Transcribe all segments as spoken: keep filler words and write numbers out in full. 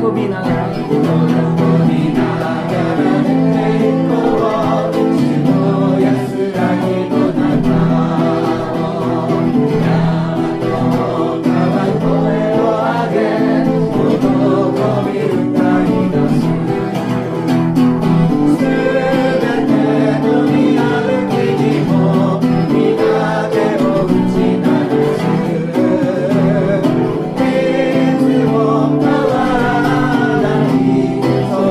びながら喜びながら栄光主の安らぎの中山の川声を上げ喜び歌い出すすべての見歩きにも皆手を打ち鳴らすいつも変わらないそ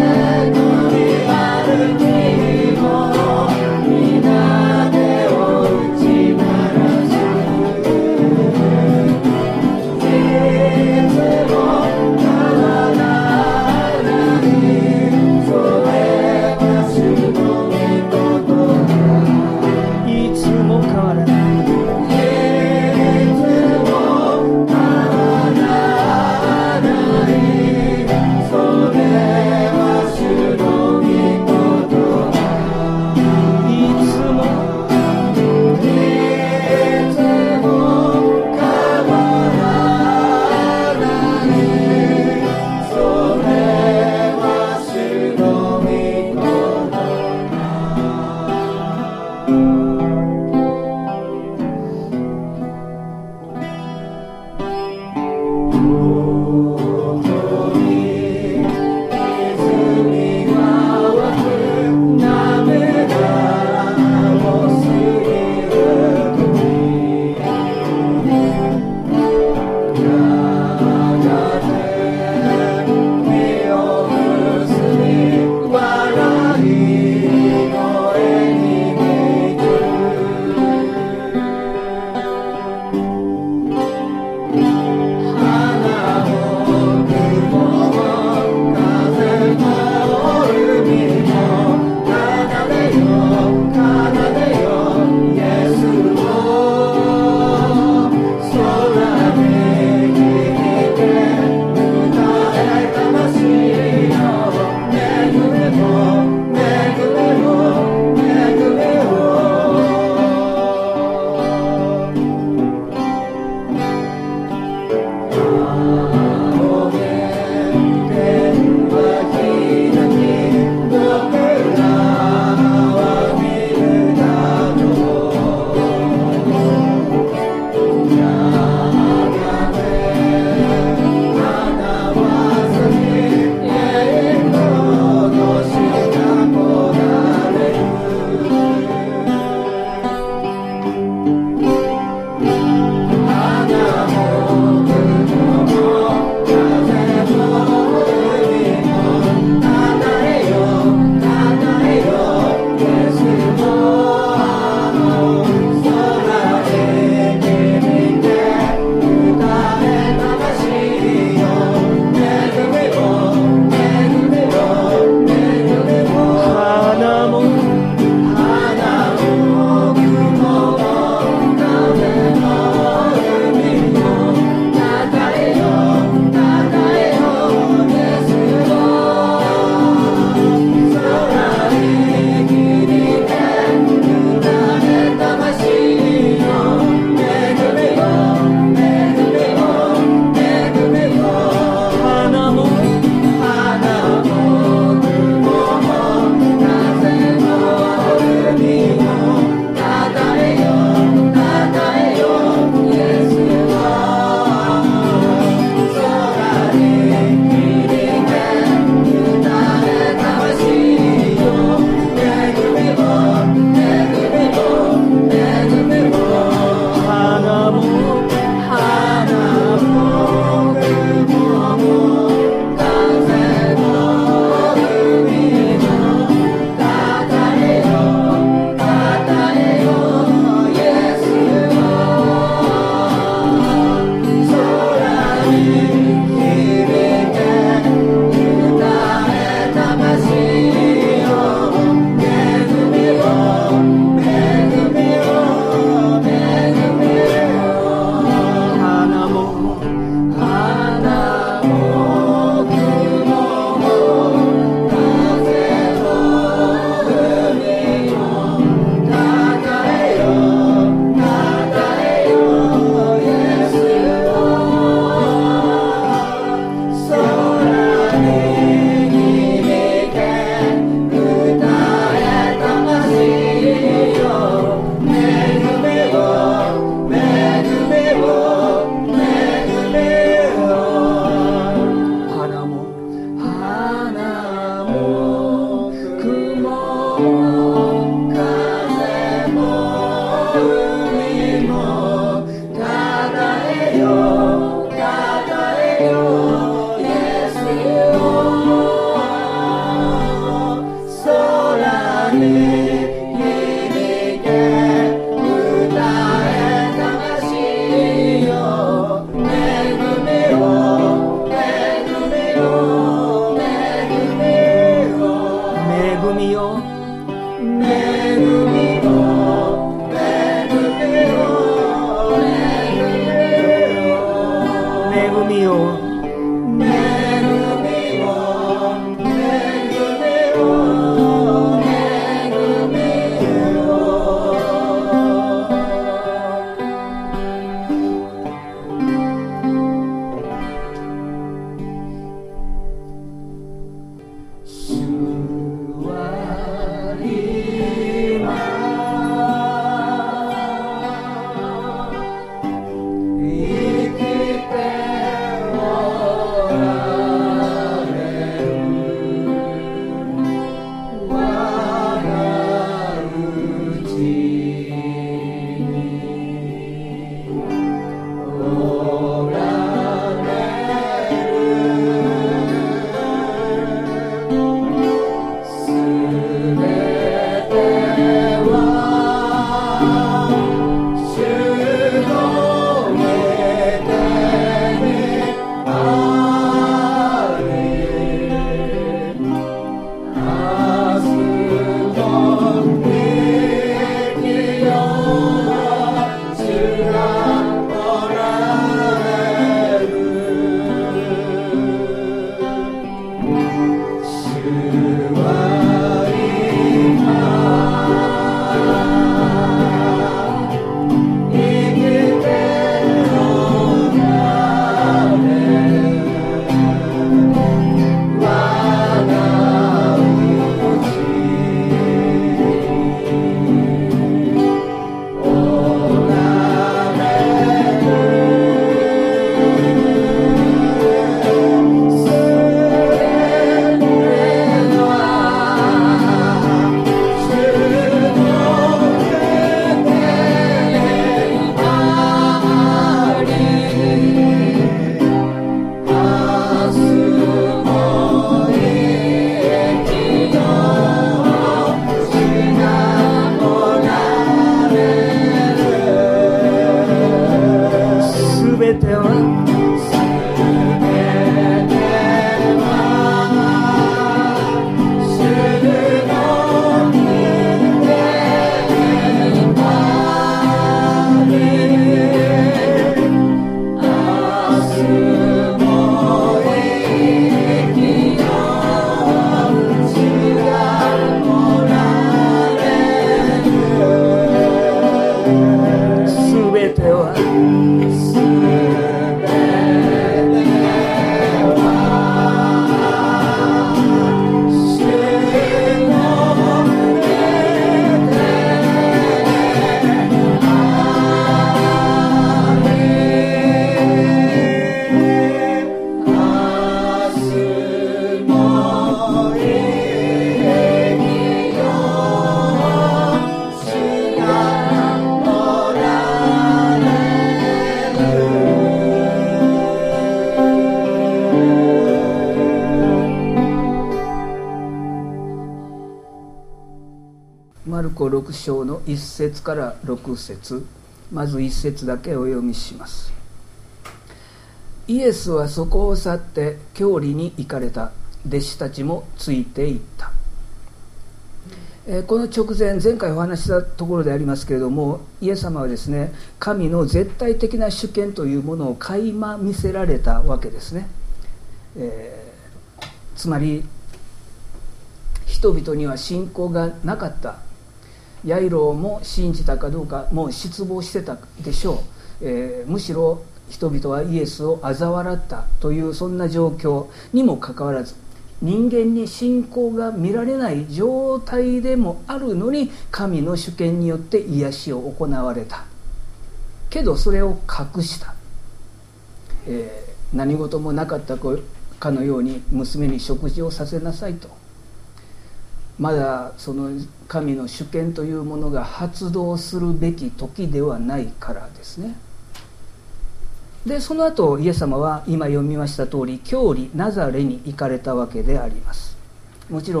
マルコろく章のいっ節からろく節、まずいっ節だけお読みします。イエスはそこを去って郷里に行かれた。弟子たちもついていった。えー、この直前、前回お話ししたところでありますけれども、イエス様はですね、神の絶対的な主権というものを垣間見せられたわけですね。えー、つまり人々には信仰がなかった。ヤイロも信じたかどうかもう失望してたでしょう。えー、むしろ人々はイエスを嘲笑ったという、そんな状況にもかかわらず、人間に信仰が見られない状態でもあるのに、神の主権によって癒しを行われた。けどそれを隠した。えー、何事もなかったかのように娘に食事をさせなさいと。まだその神の主権というものが発動するべき時ではないからですね。でその後イエス様は今読みました通り、郷里ナザレに行かれたわけであります。もちろん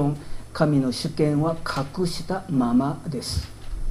神の主権は隠したままです。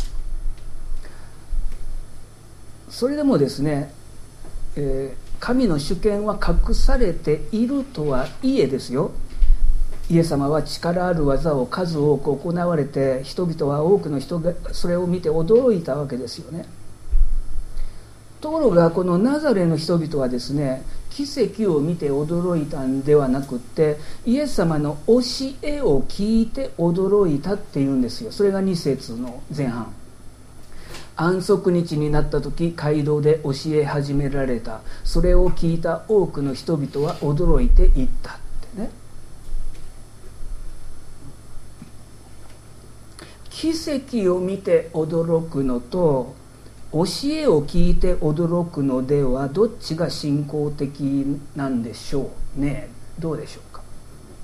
それでもですね、えー、神の主権は隠されているとはいえですよ、イエス様は力ある技を数多く行われて、人々は多くの人がそれを見て驚いたわけですよね。ところがこのナザレの人々はですね、奇跡を見て驚いたんではなくって、イエス様の教えを聞いて驚いたっていうんですよ。それがに節の前半。安息日になった時、街道で教え始められた。それを聞いた多くの人々は驚いていったってね。奇跡を見て驚くのと教えを聞いて驚くのではどっちが信仰的なんでしょうね。どうでしょうか。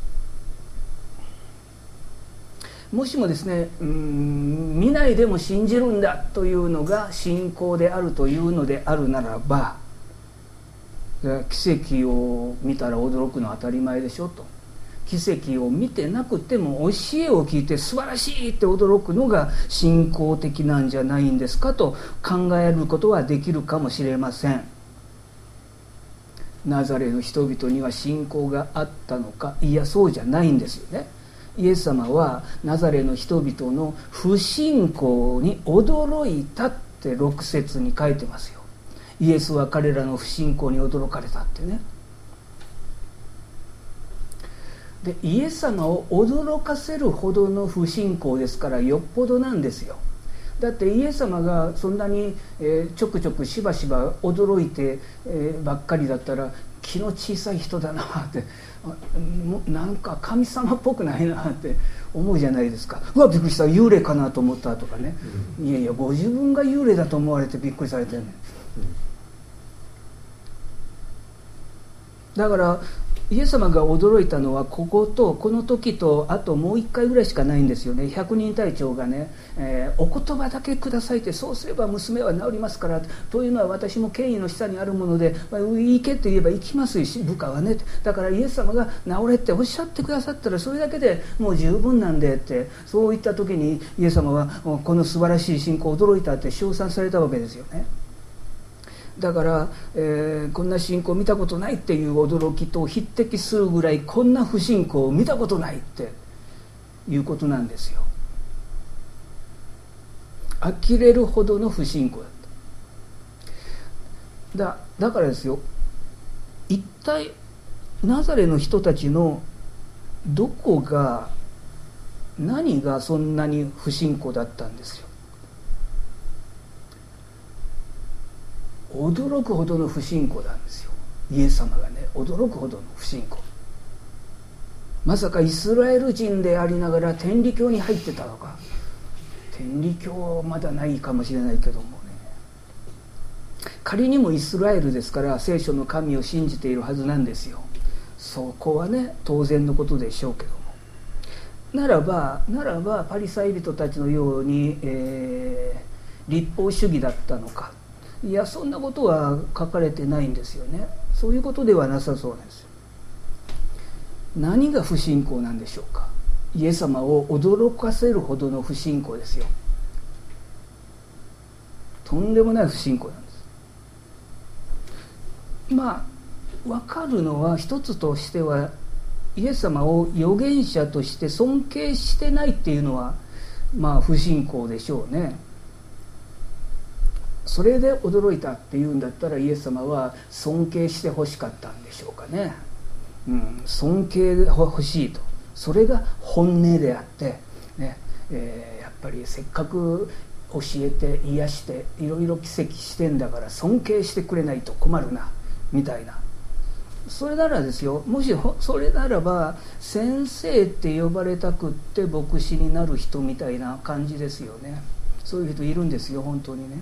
もしもですね、うーん見ないでも信じるんだというのが信仰であるというのであるならば、奇跡を見たら驚くのは当たり前でしょと。奇跡を見てなくても教えを聞いて素晴らしいって驚くのが信仰的なんじゃないんですかと考えることはできるかもしれません。ナザレの人々には信仰があったのか。いや、そうじゃないんですよね。イエス様はナザレの人々の不信仰に驚いたってろく節に書いてますよ。イエスは彼らの不信仰に驚かれたってね。でイエス様を驚かせるほどの不信仰ですから、よっぽどなんですよ。だってイエス様がそんなに、えー、ちょくちょくしばしば驚いて、えー、ばっかりだったら気の小さい人だなってなんか神様っぽくないなって思うじゃないですか。うわびっくりした、幽霊かなと思ったとかね、うん、いやいやご自分が幽霊だと思われてびっくりされてるね、うん、だからイエス様が驚いたのはこことこの時とあともう一回ぐらいしかないんですよね。百人隊長がね、えー、お言葉だけくださいって、そうすれば娘は治りますからというのは私も権威の下にあるもので、まあ、行けって言えば行きますし部下はね、だからイエス様が治れっておっしゃってくださったらそれだけでもう十分なんでって、そういった時にイエス様はこの素晴らしい信仰驚いたって称賛されたわけですよね。だから、えー、こんな信仰見たことないっていう驚きと匹敵するぐらい、こんな不信仰を見たことないっていうことなんですよ。呆れるほどの不信仰だった。だ、だからですよ、一体ナザレの人たちのどこが、何がそんなに不信仰だったんですよ。驚くほどの不信仰なんですよ。イエス様がね、驚くほどの不信仰。まさかイスラエル人でありながら天理教に入ってたのか。天理教はまだないかもしれないけどもね、仮にもイスラエルですから聖書の神を信じているはずなんですよ。そこはね当然のことでしょうけども、ならばならばパリサイ人たちのように、えー、立法主義だったのか。いや、そんなことは書かれてないんですよね。そういうことではなさそうなんですよ。何が不信仰なんでしょうか。イエス様を驚かせるほどの不信仰ですよ。とんでもない不信仰なんです。まあ分かるのは一つとしては、イエス様を預言者として尊敬してないっていうのはまあ不信仰でしょうね。それで驚いたっていうんだったら、イエス様は尊敬してほしかったんでしょうかね、うん、尊敬が欲しいと、それが本音であって、ねえー、やっぱりせっかく教えて癒していろいろ奇跡してんだから尊敬してくれないと困るなみたいな。それならですよ、もしそれならば先生って呼ばれたくって牧師になる人みたいな感じですよね。そういう人いるんですよ本当にね。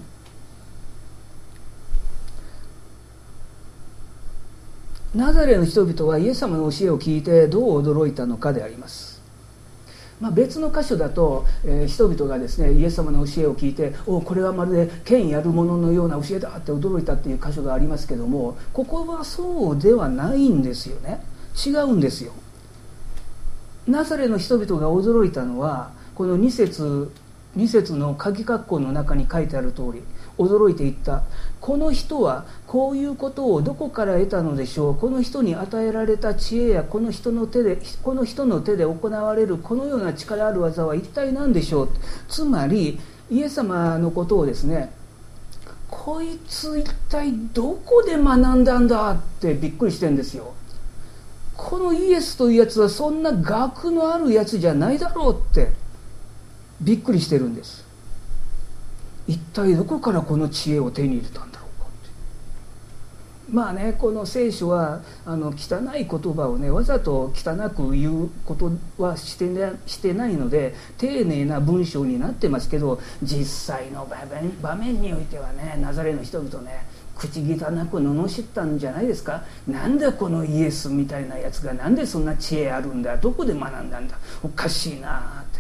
ナザレの人々はイエス様の教えを聞いてどう驚いたのかであります。まあ、別の箇所だと、えー、人々がですねイエス様の教えを聞いて、おこれはまるで権威あるもののような教えだって驚いたっていう箇所がありますけども、ここはそうではないんですよね。違うんですよ。 ナザレの人々が驚いたのはこのに節に節の鍵括弧の中に書いてある通り、驚いていった。この人はこういうことをどこから得たのでしょう。この人に与えられた知恵やこの人の手でこの人の手で行われるこのような力ある技は一体何でしょう。つまりイエス様のことをですね、こいつ一体どこで学んだんだってびっくりしてるんですよ。このイエスというやつはそんな学のあるやつじゃないだろうってびっくりしてるんです。一体どこからこの知恵を手に入れたんだろうかって。まあね、この聖書はあの汚い言葉をねわざと汚く言うことはしてな、してないので丁寧な文章になってますけど、実際の場面、場面においてはね、ナザレの人々ね口汚く罵ったんじゃないですか。なんだこのイエスみたいなやつがなんでそんな知恵あるんだ、どこで学んだんだ、おかしいなって。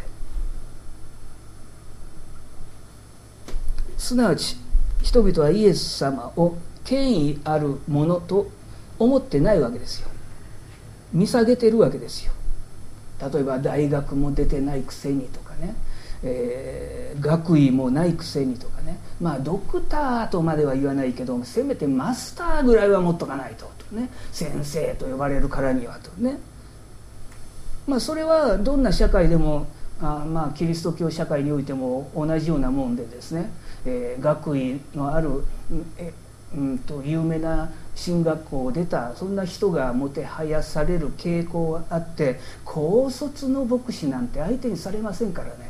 すなわち人々はイエス様を権威あるものと思ってないわけですよ。見下げてるわけですよ。例えば大学も出てないくせにとかね、えー、学位もないくせにとかね、まあドクターとまでは言わないけどせめてマスターぐらいは持っとかないととね、先生と呼ばれるからにはとね。まあそれはどんな社会でもあまあキリスト教社会においても同じようなもんでですね、えー、学位のある、えうんと有名な進学校を出たそんな人がもてはやされる傾向があって、高卒の牧師なんて相手にされませんからね。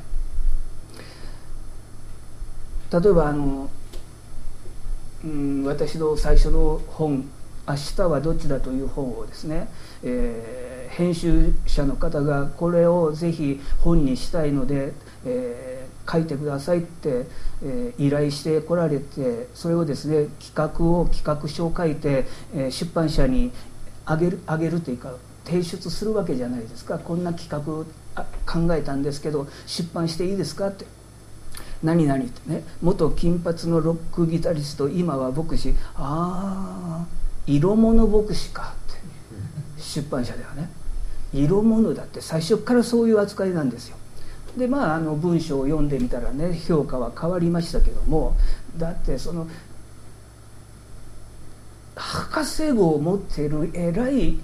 例えばあの、うん、私の最初の本「明日はどっちだ」という本をですね、えー、編集者の方がこれをぜひ本にしたいので、えー書いてくださいって、えー、依頼してこられて、それをですね企画を企画書を書いて、えー、出版社にあげるあげるというか提出するわけじゃないですか。こんな企画を考えたんですけど出版していいですかって。何々ってね、元金髪のロックギタリスト今は牧師、ああ色物牧師かって出版社ではね、色物だって最初からそういう扱いなんですよ。でまあ、あの文章を読んでみたらね評価は変わりましたけども、だってその博士号を持っている偉い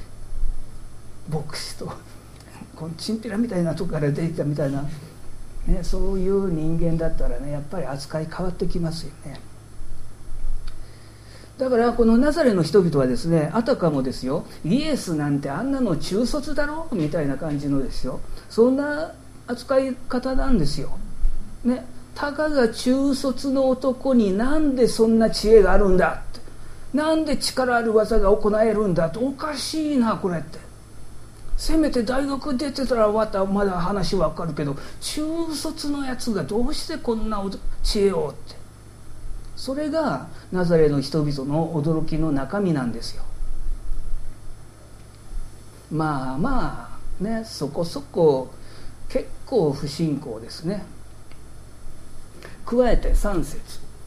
牧師とこのチンピラみたいなとこから出てきたみたいな、ね、そういう人間だったらねやっぱり扱い変わってきますよね。だからこのナザレの人々はですね、あたかもですよ、イエスなんてあんなの中卒だろうみたいな感じのですよ、そんな扱い方なんですよ、ね、たかが中卒の男になんでそんな知恵があるんだって、なんで力ある技が行えるんだって、おかしいなこれって。せめて大学出てたらまたまだ話わかるけど、中卒のやつがどうしてこんな知恵をって。それがナザレの人々の驚きの中身なんですよ。まあまあね、そこそこ結構不信仰ですね。加えてさん節、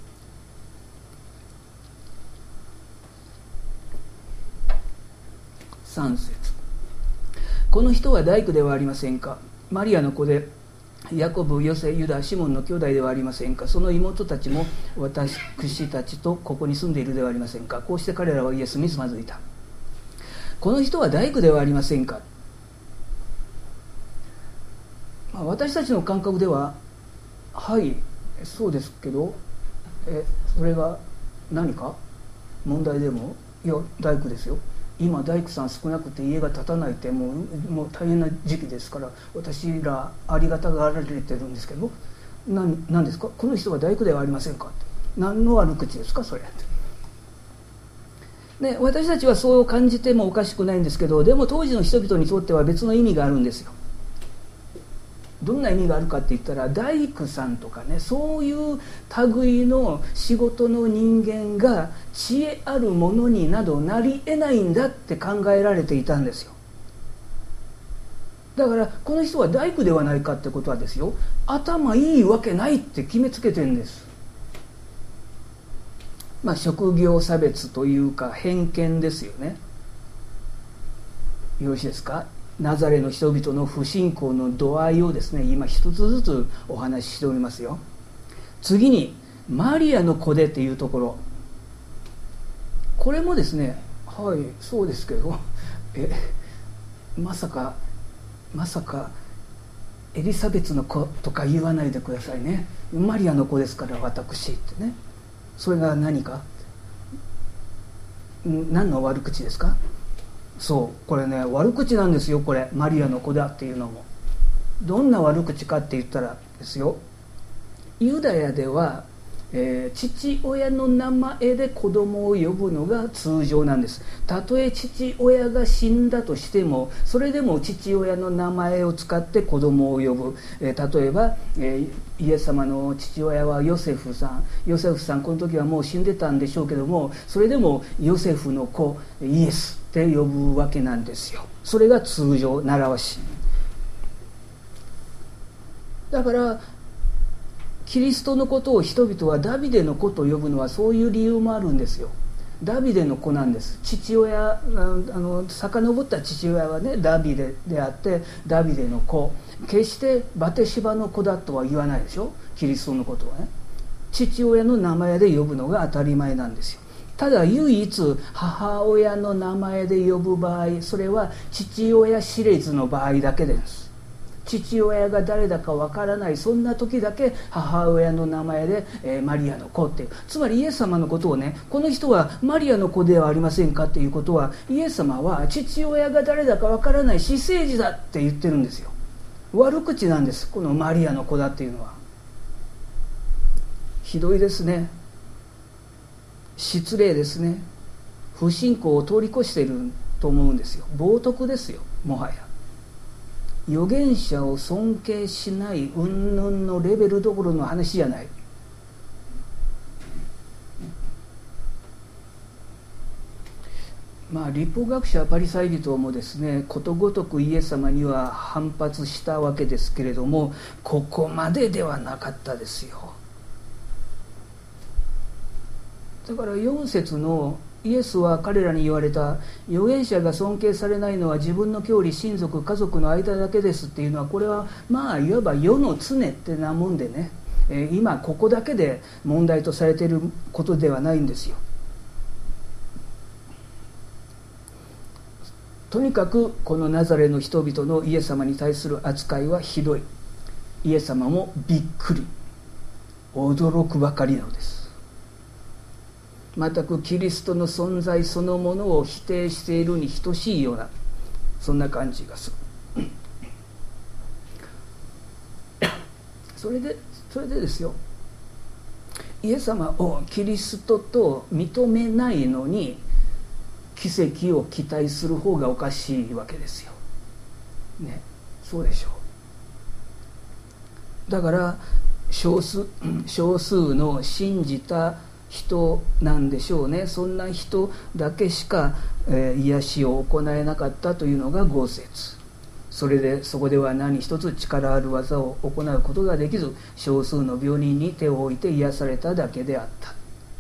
さん節、この人は大工ではありませんか。マリアの子でヤコブ、ヨセ、ユダ、シモンの兄弟ではありませんか。その妹たちも私たちとここに住んでいるではありませんか。こうして彼らはイエスにつまずいた。この人は大工ではありませんか。まあ、私たちの感覚でははいそうですけど、えそれが何か問題でも、いや大工ですよ、今大工さん少なくて家が建たないってもう、もう大変な時期ですから私らありがたがられてるんですけど、何何ですか、この人は大工ではありませんかって、何の悪口ですかそれって、ね、私たちはそう感じてもおかしくないんですけど、でも当時の人々にとっては別の意味があるんですよ。どんな意味があるかって言ったら、大工さんとかね、そういう類の仕事の人間が知恵あるものになどなり得ないんだって考えられていたんですよ。だからこの人は大工ではないかってことはですよ、頭いいわけないって決めつけてるんです。まあ職業差別というか偏見ですよね。よろしいですか。 ナザレの人々の不信仰の度合いをですね、今一つずつお話ししておりますよ。次にマリアの子でっていうところ、これもですね、はいそうですけど、えまさかまさかエリザベツの子とか言わないでくださいね。マリアの子ですから私ってね。それが何か、何の悪口ですか？そうこれね、悪口なんですよ。これマリアの子だっていうのもどんな悪口かって言ったらですよ、ユダヤでは、えー、父親の名前で子供を呼ぶのが通常なんです。たとえ父親が死んだとしても、それでも父親の名前を使って子供を呼ぶ、えー、例えば、えー、イエス様の父親はヨセフさん、ヨセフさんこの時はもう死んでたんでしょうけども、それでもヨセフの子イエスって呼ぶわけなんですよ。それが通常習わし。だからキリストのことを人々はダビデの子と呼ぶのはそういう理由もあるんですよ。ダビデの子なんです。父親、あの遡った父親はねダビデであってダビデの子、決してバテシバの子だとは言わないでしょ、キリストのことはね。父親の名前で呼ぶのが当たり前なんですよ。ただ唯一母親の名前で呼ぶ場合、それは父親知れずの場合だけです。父親が誰だかわからない、そんな時だけ母親の名前で、えー、マリアの子っていう、つまりイエス様のことをね、この人はマリアの子ではありませんかっていうことは、イエス様は父親が誰だかわからない私生児だって言ってるんですよ。悪口なんです、このマリアの子だっていうのは。ひどいですね。失礼ですね。不信仰を通り越していると思うんですよ。冒涜ですよ、もはや。預言者を尊敬しない云々のレベルどころの話じゃない。まあ立法学者パリサイ人もですね、ことごとくイエス様には反発したわけですけれども、ここまでではなかったですよ。だからよん節のイエスは彼らに言われた、預言者が尊敬されないのは自分の郷里親族家族の間だけですっていうのは、これはまあいわば世の常ってなもんでね、えー、今ここだけで問題とされていることではないんですよ。とにかくこのナザレの人々のイエス様に対する扱いはひどい。イエス様もびっくり驚くばかりなのです。全くキリストの存在そのものを否定しているに等しいような、そんな感じがする。それでそれでですよ、イエス様をキリストと認めないのに奇跡を期待する方がおかしいわけですよ、ね、そうでしょう。だから少数、少数の信じた人なんでしょうね。そんな人だけしか、えー、癒しを行えなかったというのがご節。それでそこでは何一つ力ある技を行うことができず、少数の病人に手を置いて癒されただけであった。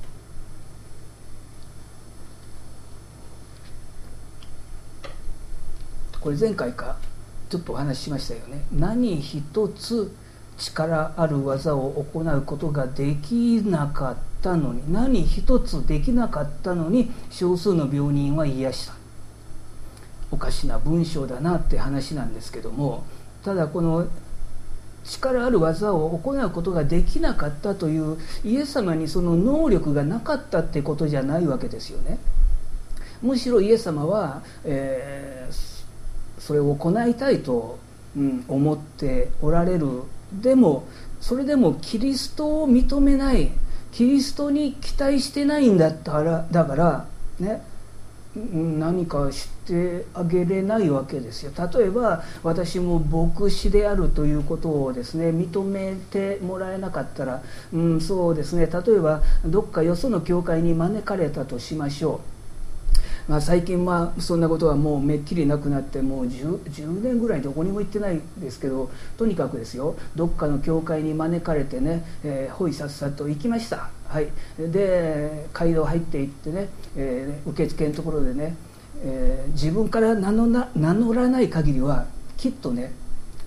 これ前回かちょっとお話ししましたよね。何一つ力ある技を行うことができなかったのに、何一つできなかったのに少数の病人は癒した。おかしな文章だなって話なんですけども、ただこの力ある技を行うことができなかったというイエス様にその能力がなかったってことじゃないわけですよね。むしろイエス様は、えー、それを行いたいと、うん、思っておられる。でもそれでもキリストを認めない、キリストに期待してないんだったら、だからね、何かしてあげれないわけですよ。例えば私も牧師であるということをですね認めてもらえなかったら、うん、そうですね、例えばどっかよその教会に招かれたとしましょう。まあ、最近はそんなことはもうめっきりなくなって、もう 10, じゅうねんぐらいどこにも行ってないですけど、とにかくですよ、どっかの教会に招かれてね、えー、ほいさっさと行きました、はい、で街道入っていってね、えー、受付のところでね、 えー、自分から名乗ら、名乗らない限りはきっとね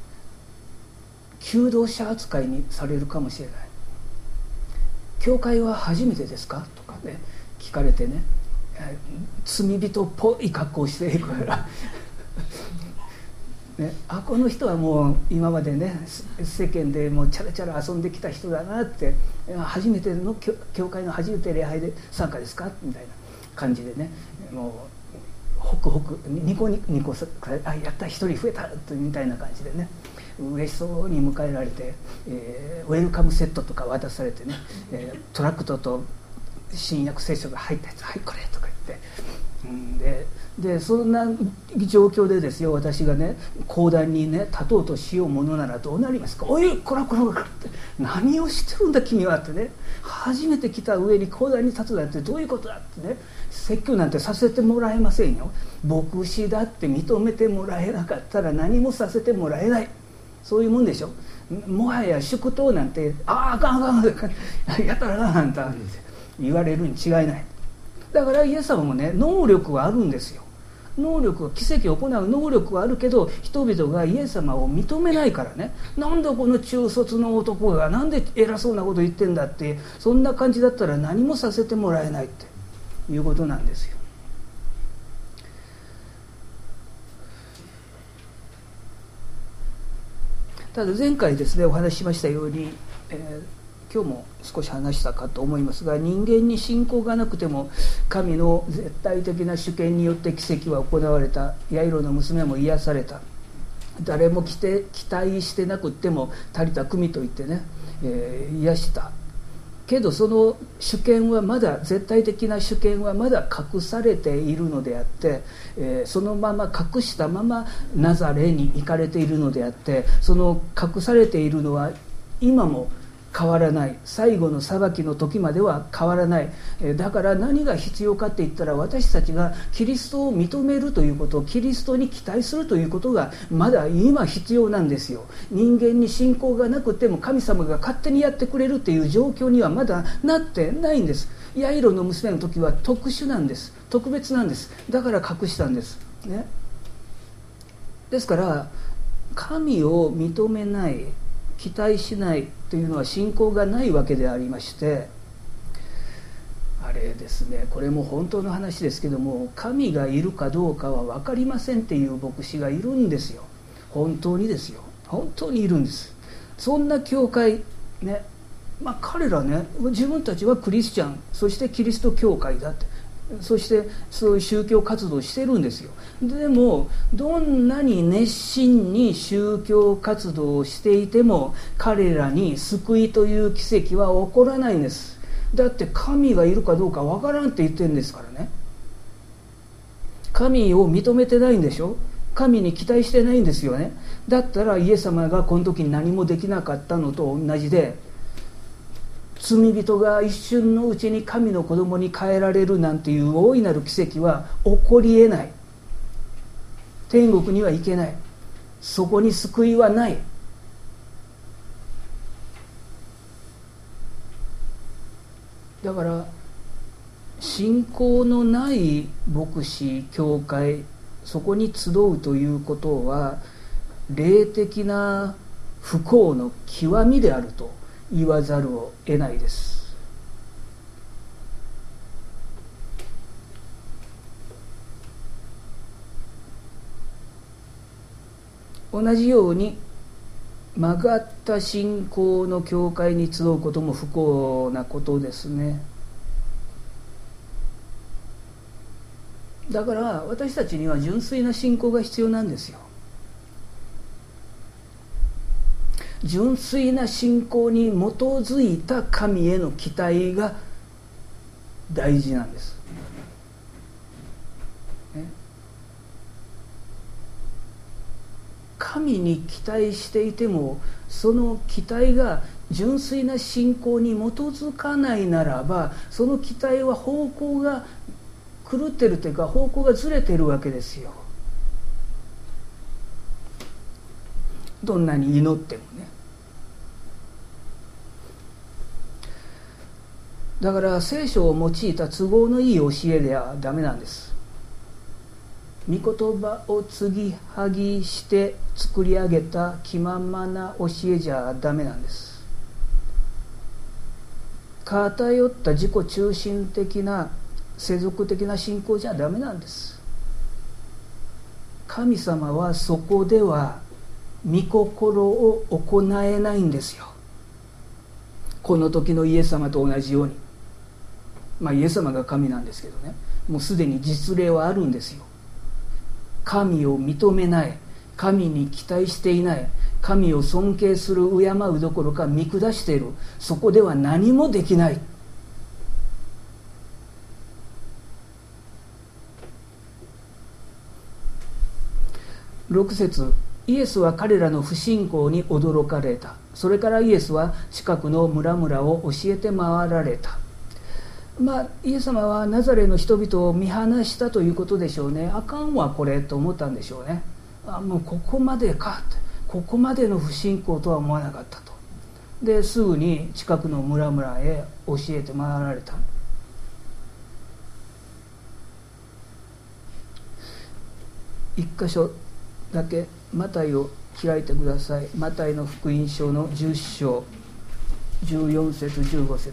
求道者扱いにされるかもしれない。教会は初めてですかとかね聞かれてね、えー、罪人っぽい格好をしていくからね、あこの人はもう今までね世間でもうチャラチャラ遊んできた人だなって、初めての教会の初めて礼拝で参加ですかみたいな感じでね、もうホクホクニコニコニコあやった一人増えたみたいな感じでね嬉しそうに迎えられて、えー、ウェルカムセットとか渡されてね、えー、トラクトと新約聖書が入ったやつはいこれとか言って、うん、ででそんな状況でですよ、私がね講談にね立とうとしようものならどうなりますか。おいこらこらこらって何をしてるんだ君はってね、初めて来た上に講談に立つなんてどういうことだってね、説教なんてさせてもらえませんよ。牧師だって認めてもらえなかったら何もさせてもらえない、そういうもんでしょ。もはや祝祷なんてあああかんあかんやったらあんたって言われるに違いない。だからイエス様もね能力はあるんですよ。能力は奇跡を行う能力はあるけど、人々がイエス様を認めないからね、なんだこの中卒の男がなんで偉そうなこと言ってんだって、そんな感じだったら何もさせてもらえないっていうことなんですよ。ただ前回ですねお話ししましたように、えー今日も少し話したかと思いますが、人間に信仰がなくても神の絶対的な主権によって奇跡は行われた。ヤイロの娘も癒された。誰も期待、期待してなくっても足りた組といってね、えー、癒したけど、その主権はまだ絶対的な主権はまだ隠されているのであって、えー、そのまま隠したままナザレに行かれているのであって、その隠されているのは今も変わらない、最後の裁きの時までは変わらない。だから何が必要かって言ったら、私たちがキリストを認めるということ、キリストに期待するということがまだ今必要なんですよ。人間に信仰がなくても神様が勝手にやってくれるという状況にはまだなってないんです。ヤイロの娘の時は特殊なんです、特別なんです。だから隠したんです、ね、ですから神を認めない、期待しないというのは信仰がないわけでありまして、あれですね、これも本当の話ですけども、神がいるかどうかは分かりませんっていう牧師がいるんですよ。本当にですよ、本当にいるんです。そんな教会ね、まあ彼らね、自分たちはクリスチャン、そしてキリスト教会だって、そしてそういう宗教活動をしてるんですよ。でもどんなに熱心に宗教活動をしていても彼らに救いという奇跡は起こらないんです。だって神がいるかどうかわからんって言ってるんですからね。神を認めてないんでしょ、神に期待してないんですよね。だったらイエス様がこの時に何もできなかったのと同じで、罪人が一瞬のうちに神の子供に変えられるなんていう大いなる奇跡は起こりえない。天国には行けない、そこに救いはない。だから信仰のない牧師、教会、そこに集うということは霊的な不幸の極みであると言わざるを得ないです。同じように曲がった信仰の教会に集うことも不幸なことですね。だから私たちには純粋な信仰が必要なんですよ。純粋な信仰に基づいた神への期待が大事なんです、ね、神に期待していてもその期待が純粋な信仰に基づかないならば、その期待は方向が狂ってるというか方向がずれてるわけですよ。どんなに祈ってもね。だから聖書を用いた都合のいい教えではダメなんです。 御言葉を継ぎはぎして作り上げた気ままな教えじゃダメなんです。偏った自己中心的な世俗的な信仰じゃダメなんです。神様はそこでは御心を行えないんですよ。この時のイエス様と同じように、まあイエス様が神なんですけどね、もうすでに実例はあるんですよ。神を認めない、神に期待していない、神を尊敬する敬うどころか見下している、そこでは何もできない。ろく節、イエスは彼らの不信仰に驚かれた。それからイエスは近くの村々を教えて回られた。まあイエス様はナザレの人々を見放したということでしょうね。あかんわこれと思ったんでしょうね。あもうここまでか、ここまでの不信仰とは思わなかったと。ですぐに近くの村々へ教えて回られた。一箇所だけマタイを開いてください。マタイの福音書のじゅっ章じゅうよん節じゅうご節。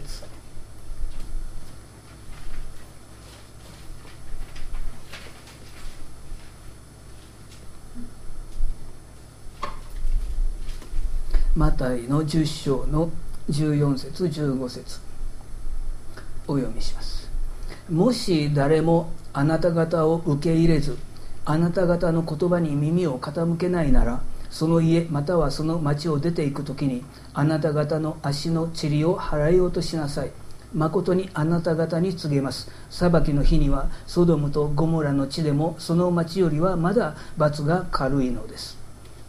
マタイのじゅっ章のじゅうよん節じゅうご節お読みします。もし誰もあなた方を受け入れず、あなた方の言葉に耳を傾けないなら、その家またはその町を出ていくときにあなた方の足の塵を払いようとしなさい。誠にあなた方に告げます。裁きの日にはソドムとゴモラの地でもその町よりはまだ罰が軽いのです。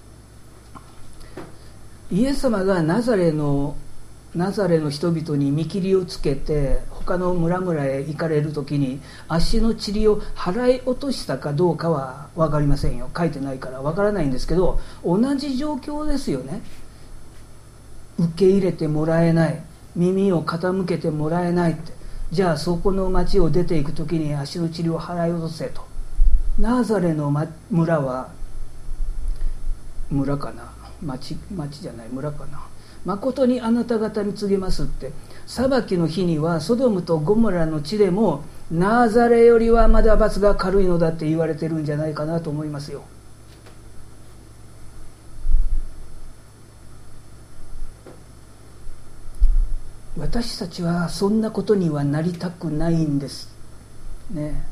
イエス様がナザレのナザレの人々に見切りをつけて他の村々へ行かれる時に足の塵を払い落としたかどうかは分かりませんよ。書いてないから分からないんですけど、同じ状況ですよね。受け入れてもらえない、耳を傾けてもらえないって、じゃあそこの町を出ていく時に足の塵を払い落とせと。ナザレの村は村かな、町町じゃない村かな。誠にあなた方に告げますって、裁きの日にはソドムとゴモラの地でもナザレよりはまだ罰が軽いのだって言われてるんじゃないかなと思いますよ。私たちはそんなことにはなりたくないんですね。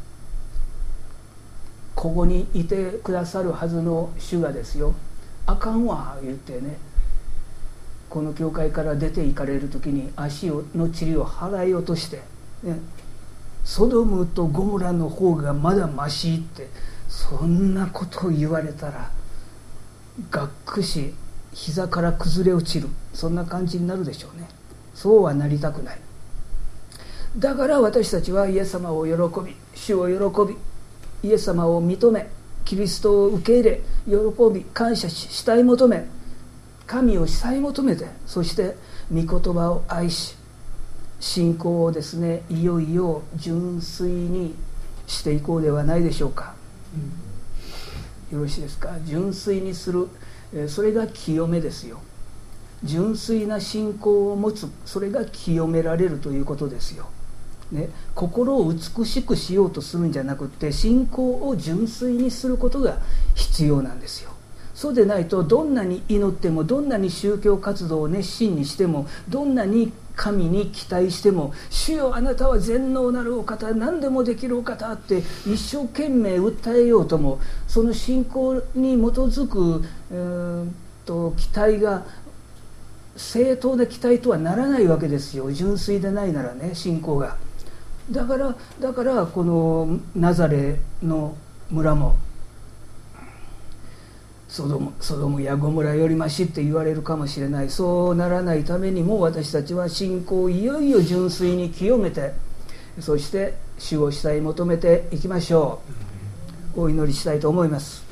ここにいてくださるはずの主がですよ、あかんわ言ってね、この教会から出て行かれる時に足の塵を払い落として、ね、ソドムとゴモラの方がまだマシって、そんなことを言われたらがっくし膝から崩れ落ちる、そんな感じになるでしょうね。そうはなりたくない。だから私たちはイエス様を喜び、主を喜び、イエス様を認め、キリストを受け入れ、喜び感謝し、慕い求め、神を慕い求めて、そして御言葉を愛し、信仰をですね、いよいよ純粋にしていこうではないでしょうか、うん、よろしいですか。純粋にする、それが清めですよ。純粋な信仰を持つ、それが清められるということですよ、ね、心を美しくしようとするんじゃなくって、信仰を純粋にすることが必要なんですよ。そうでないと、どんなに祈っても、どんなに宗教活動を熱心にしても、どんなに神に期待しても、主よあなたは全能なるお方、何でもできるお方って一生懸命訴えようとも、その信仰に基づく、えー、と期待が正当な期待とはならないわけですよ。純粋でないならね、信仰が。だからだからこのナザレの村もソドム、ソドムやゴモラよりましって言われるかもしれない。そうならないためにも、私たちは信仰をいよいよ純粋に清めて、そして主を慕い求めていきましょう。お祈りしたいと思います。